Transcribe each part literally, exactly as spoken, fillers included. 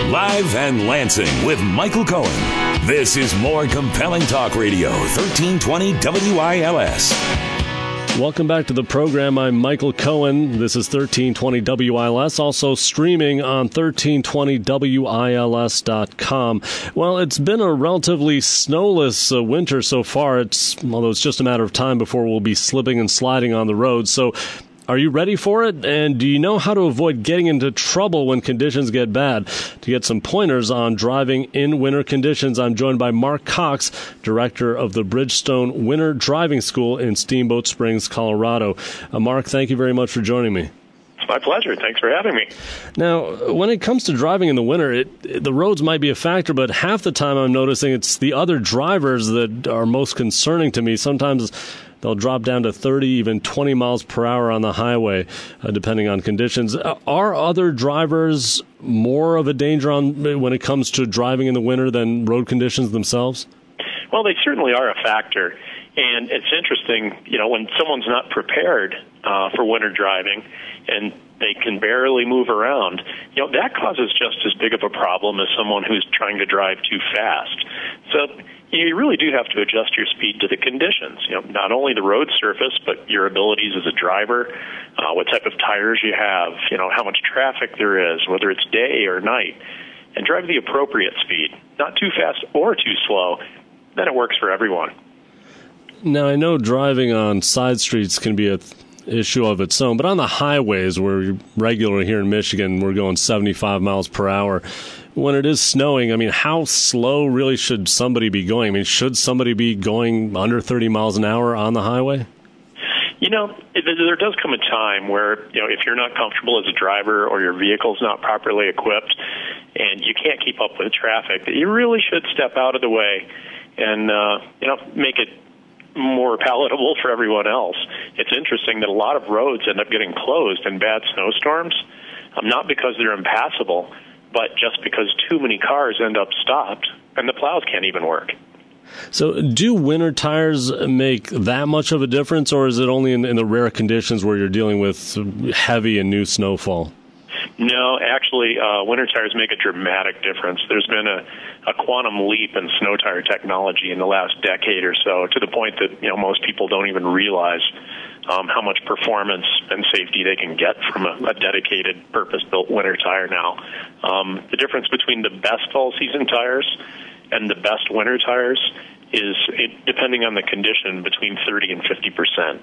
Live and Lansing with Michael Cohen. This is more compelling talk radio, thirteen twenty W I L S. Welcome back to the program. I'm Michael Cohen. This is thirteen twenty W I L S, also streaming on thirteen twenty W I L S dot com. Well, it's been a relatively snowless uh, winter so far. It's although it's just a matter of time before we'll be slipping and sliding on the road. So are you ready for it? And do you know how to avoid getting into trouble when conditions get bad? To get some pointers on driving in winter conditions, I'm joined by Mark Cox, director of the Bridgestone Winter Driving School in Steamboat Springs, Colorado. Uh, Mark, thank you very much for joining me. It's my pleasure. Thanks for having me. Now, when it comes to driving in the winter, it, it, the roads might be a factor, but half the time I'm noticing it's the other drivers that are most concerning to me. Sometimes they'll drop down to thirty, even twenty miles per hour on the highway, uh, depending on conditions. Are other drivers more of a danger on when it comes to driving in the winter than road conditions themselves? Well, they certainly are a factor. And it's interesting, you know, when someone's not prepared uh, for winter driving and they can barely move around, you know, that causes just as big of a problem as someone who's trying to drive too fast. So you really do have to adjust your speed to the conditions, you know, not only the road surface, but your abilities as a driver, uh, what type of tires you have, you know, how much traffic there is, whether it's day or night, and drive the appropriate speed, not too fast or too slow. Then it works for everyone. Now, I know driving on side streets can be an issue of its own, but on the highways, where regularly here in Michigan, we're going seventy-five miles per hour. When it is snowing, I mean, how slow really should somebody be going? I mean, should somebody be going under thirty miles an hour on the highway? You know, there does come a time where, you know, if you're not comfortable as a driver or your vehicle's not properly equipped and you can't keep up with traffic, that you really should step out of the way and, uh, you know, make it more palatable for everyone else. It's interesting that a lot of roads end up getting closed in bad snowstorms, um, not because they're impassable, but just because too many cars end up stopped and the plows can't even work. So do winter tires make that much of a difference, or is it only in, in the rare conditions where you're dealing with heavy and new snowfall? No, actually, uh, winter tires make a dramatic difference. There's been a, a quantum leap in snow tire technology in the last decade or so, to the point that, you know, most people don't even realize um, how much performance and safety they can get from a, a dedicated, purpose-built winter tire now. Um, the difference between the best all-season tires and the best winter tires is, it, depending on the condition, between thirty and fifty percent.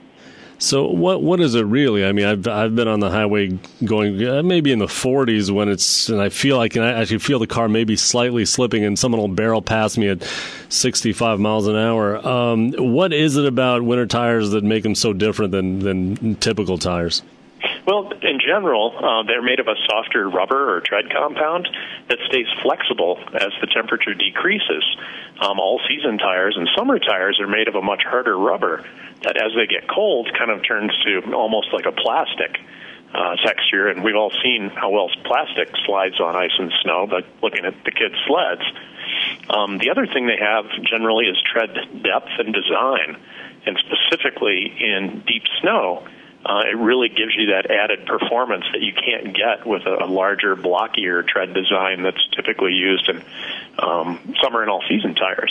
So what what is it really? I mean, I've I've been on the highway going uh, maybe in the forties when it's, and I feel like, and I actually feel the car maybe slightly slipping, and someone will barrel past me at sixty-five miles an hour. Um, what is it about winter tires that make them so different than than typical tires? Well, in general, uh, they're made of a softer rubber or tread compound that stays flexible as the temperature decreases. Um, all-season tires and summer tires are made of a much harder rubber that, as they get cold, kind of turns to almost like a plastic uh, texture. And we've all seen how well plastic slides on ice and snow by looking at the kids' sleds. Um, the other thing they have generally is tread depth and design, and specifically in deep snow, Uh, it really gives you that added performance that you can't get with a, a larger, blockier tread design that's typically used in um, summer and all-season tires.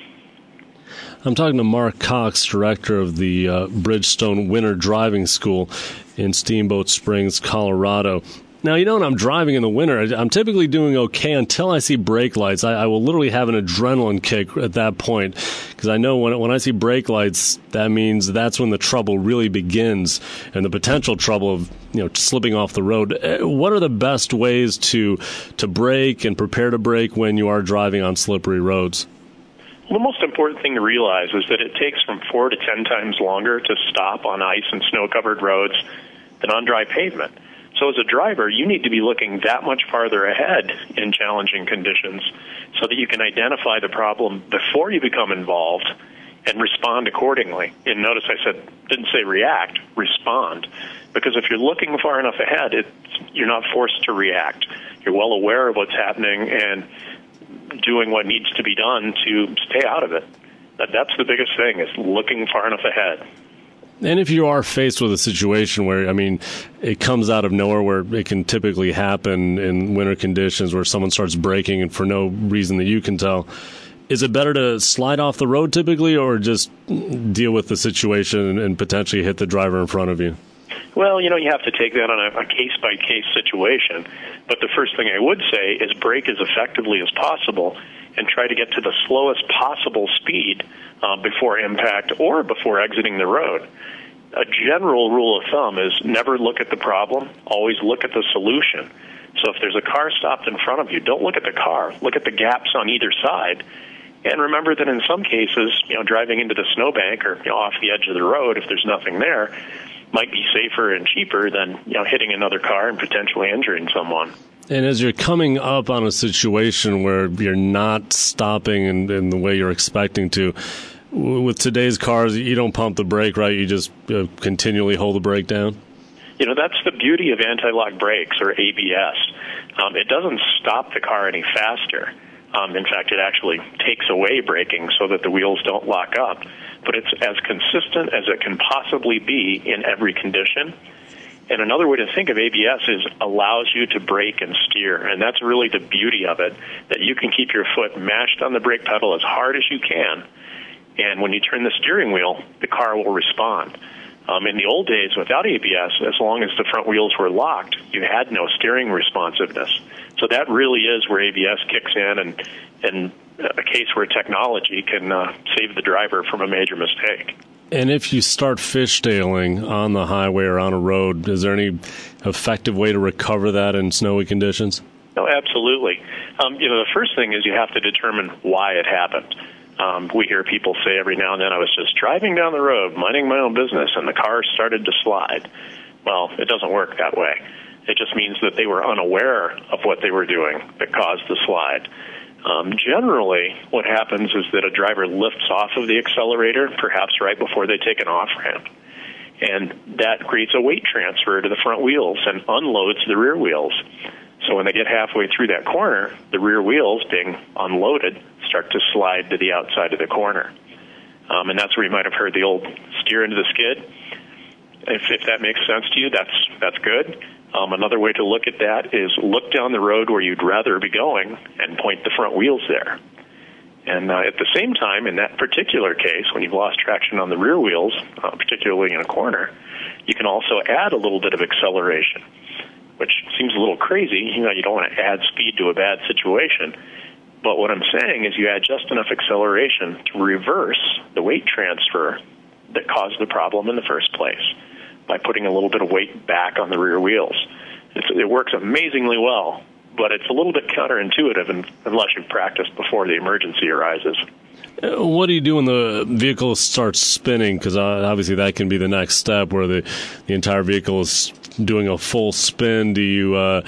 I'm talking to Mark Cox, director of the uh, Bridgestone Winter Driving School in Steamboat Springs, Colorado. Now, you know, when I'm driving in the winter, I'm typically doing okay until I see brake lights. I, I will literally have an adrenaline kick at that point, because I know when when I see brake lights, that means that's when the trouble really begins, and the potential trouble of, you know, slipping off the road. What are the best ways to to brake and prepare to brake when you are driving on slippery roads? The most important thing to realize is that it takes from four to ten times longer to stop on ice and snow-covered roads than on dry pavement. So as a driver, you need to be looking that much farther ahead in challenging conditions so that you can identify the problem before you become involved and respond accordingly. And notice I said, didn't say react, respond. Because if you're looking far enough ahead, it's, you're not forced to react. You're well aware of what's happening and doing what needs to be done to stay out of it. That, that's the biggest thing, is looking far enough ahead. And if you are faced with a situation where, I mean, it comes out of nowhere, where it can typically happen in winter conditions, where someone starts braking and for no reason that you can tell, is it better to slide off the road typically, or just deal with the situation and potentially hit the driver in front of you? Well, you know, you have to take that on a, a case-by-case situation. But the first thing I would say is brake as effectively as possible and try to get to the slowest possible speed uh, before impact or before exiting the road. A general rule of thumb is never look at the problem, always look at the solution. So if there's a car stopped in front of you, don't look at the car. Look at the gaps on either side. And remember that in some cases, you know, driving into the snowbank or, you know, off the edge of the road, if there's nothing there, might be safer and cheaper than, you know, hitting another car and potentially injuring someone. And as you're coming up on a situation where you're not stopping in, in the way you're expecting to, with today's cars, you don't pump the brake, right? You just uh, continually hold the brake down? You know, that's the beauty of anti-lock brakes, or A B S. Um, it doesn't stop the car any faster. Um, in fact, it actually takes away braking so that the wheels don't lock up. But it's as consistent as it can possibly be in every condition. And another way to think of A B S is allows you to brake and steer. And that's really the beauty of it, that you can keep your foot mashed on the brake pedal as hard as you can. And when you turn the steering wheel, the car will respond. Um, in the old days, without A B S, as long as the front wheels were locked, you had no steering responsiveness. So that really is where A B S kicks in, and, and a case where technology can uh, save the driver from a major mistake. And if you start fishtailing on the highway or on a road, is there any effective way to recover that in snowy conditions? No, absolutely. Um, you know, the first thing is you have to determine why it happened. Um, we hear people say every now and then, I was just driving down the road, minding my own business, and the car started to slide. Well, it doesn't work that way. It just means that they were unaware of what they were doing that caused the slide. Um, generally, what happens is that a driver lifts off of the accelerator, perhaps right before they take an off-ramp. And that creates a weight transfer to the front wheels and unloads the rear wheels. So when they get halfway through that corner, the rear wheels, being unloaded, start to slide to the outside of the corner. Um, and that's where you might have heard the old steer into the skid. If, if that makes sense to you, that's that's good. Um, another way to look at that is look down the road where you'd rather be going and point the front wheels there. And uh, at the same time, in that particular case, when you've lost traction on the rear wheels, uh, particularly in a corner, you can also add a little bit of acceleration, which seems a little crazy. You know, you don't want to add speed to a bad situation. But what I'm saying is you add just enough acceleration to reverse the weight transfer that caused the problem in the first place by putting a little bit of weight back on the rear wheels. It's, it works amazingly well, but it's a little bit counterintuitive in, unless you've practiced before the emergency arises. What do you do when the vehicle starts spinning? Because uh, obviously that can be the next step, where the, the entire vehicle is doing a full spin. Do you uh,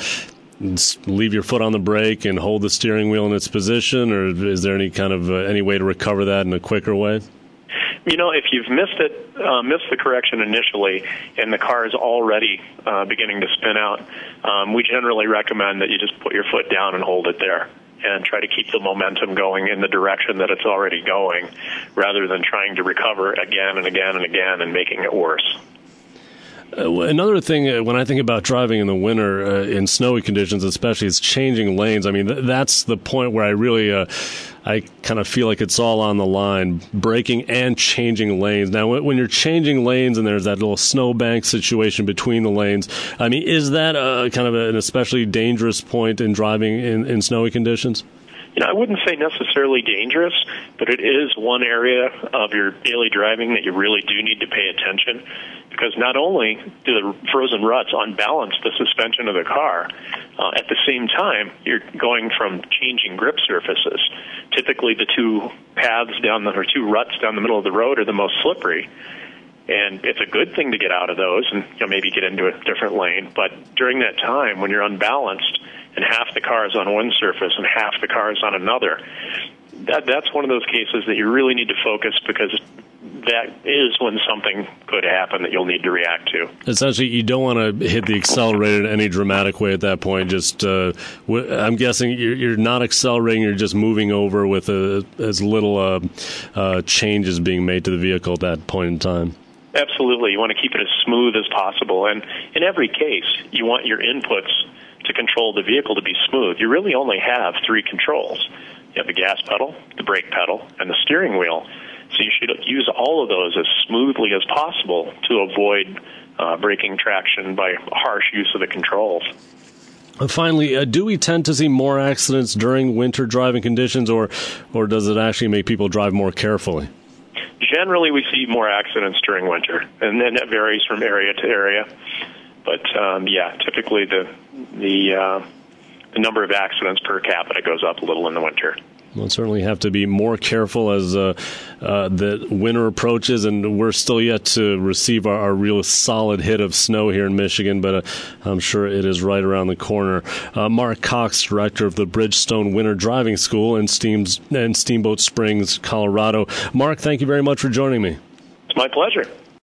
leave your foot on the brake and hold the steering wheel in its position, or is there any kind of uh, any way to recover that in a quicker way? You know, if you've missed it, uh, missed the correction initially, and the car is already uh, beginning to spin out, um, we generally recommend that you just put your foot down and hold it there and try to keep the momentum going in the direction that it's already going, rather than trying to recover again and again and again and making it worse. Uh, another thing, uh, when I think about driving in the winter, uh, in snowy conditions especially, is changing lanes. I mean, th- that's the point where I really, uh, I kind of feel like it's all on the line, braking and changing lanes. Now, w- when you're changing lanes and there's that little snowbank situation between the lanes, I mean, is that uh, kind of an especially dangerous point in driving in, in snowy conditions? You know, I wouldn't say necessarily dangerous, but it is one area of your daily driving that you really do need to pay attention, because not only do the frozen ruts unbalance the suspension of the car, uh, at the same time, you're going from changing grip surfaces. Typically, the two paths down the, or two ruts down the middle of the road are the most slippery. And it's a good thing to get out of those and, you know, maybe get into a different lane. But during that time, when you're unbalanced and half the car is on one surface and half the car is on another, that that's one of those cases that you really need to focus, because that is when something could happen that you'll need to react to. Essentially, you don't want to hit the accelerator in any dramatic way at that point. Just, uh, w- I'm guessing you're, you're not accelerating, you're just moving over with a, as little uh, uh, changes being made to the vehicle at that point in time. Absolutely. You want to keep it as smooth as possible. And in every case, you want your inputs to control the vehicle to be smooth. You really only have three controls. You have the gas pedal, the brake pedal, and the steering wheel. So you should use all of those as smoothly as possible to avoid uh, braking traction by harsh use of the controls. Finally, uh, do we tend to see more accidents during winter driving conditions, or, or does it actually make people drive more carefully? Generally, we see more accidents during winter, and then that varies from area to area. But um, yeah, typically the the uh, the number of accidents per capita goes up a little in the winter. We'll certainly have to be more careful as uh, uh, the winter approaches, and we're still yet to receive our, our real solid hit of snow here in Michigan, but uh, I'm sure it is right around the corner. Uh, Mark Cox, director of the Bridgestone Winter Driving School in, Steams, in Steamboat Springs, Colorado. Mark, thank you very much for joining me. It's my pleasure.